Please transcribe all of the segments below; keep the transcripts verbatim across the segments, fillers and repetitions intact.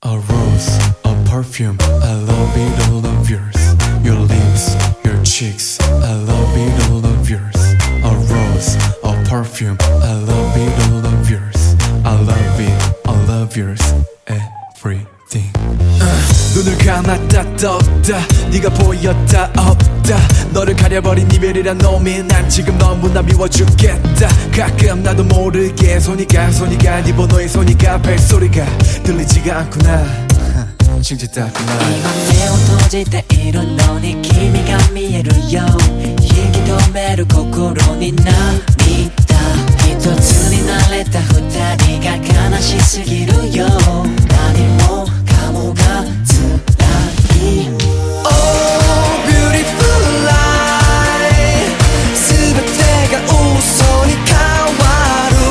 A rose, a perfume, I love it, all of yours. Your lips, your cheeks, I love it, all of yours. A rose, a perfume, I love it, all of yours. I love it, all of yours, everything. uh, 눈을 감았다 떴다 네가 보였다 없다 너를 가려버린 이별이란 놈이 난 지금 너무나 미워 죽겠다. 가끔 나도 모르게 손이 가 손이 가 네 번호에 손이 가 벨소리가 들리지가 않구나. 信じたくない今目を閉じているのに君が見えるよ。息止める心に涙一つになれた二人が悲しすぎるよ。何もかもが辛い。 Oh beautiful life 全てが嘘に変わる。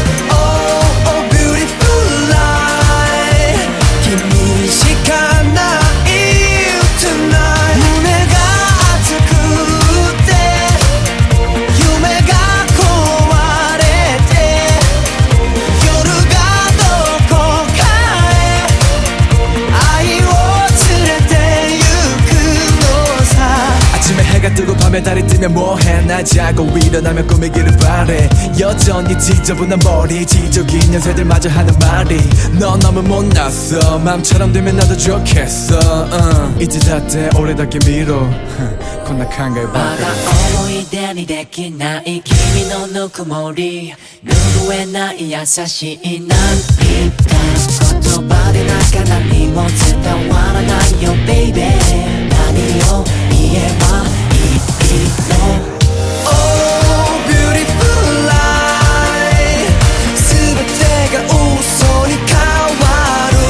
Oh oh beautiful life 君しかないtonight 胸が熱くて夢が壊れて夜がどこかへ愛を連れて行くのさ。 아침에 해가 뜨고 밤에 달이 뜨면 뭐해 날 자고 일어나면 꾸미기를 바래. 여전히 지저분한 머리 지적인 년새들마저 하는 말이 넌 너무 못났어. 맘처럼 되면 나도 좋겠어. uh. いつだって俺だけ見ろこんな考えばかりまだ思い出にできない君のぬくもり拭えない優しい涙言葉でなんか何も伝わらないよ baby 何を言えばいいの。 Oh beautiful life 全てが嘘に変わる。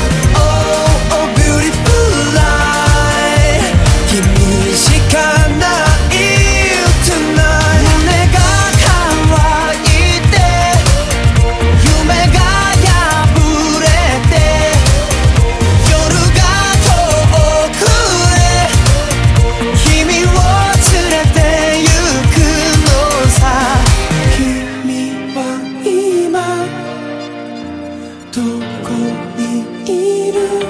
Oh oh beautiful life 君しかないtonight 胸が乾いて夢が破れて夜が遠くへ君を連れて行くのさ。君は今どこにいる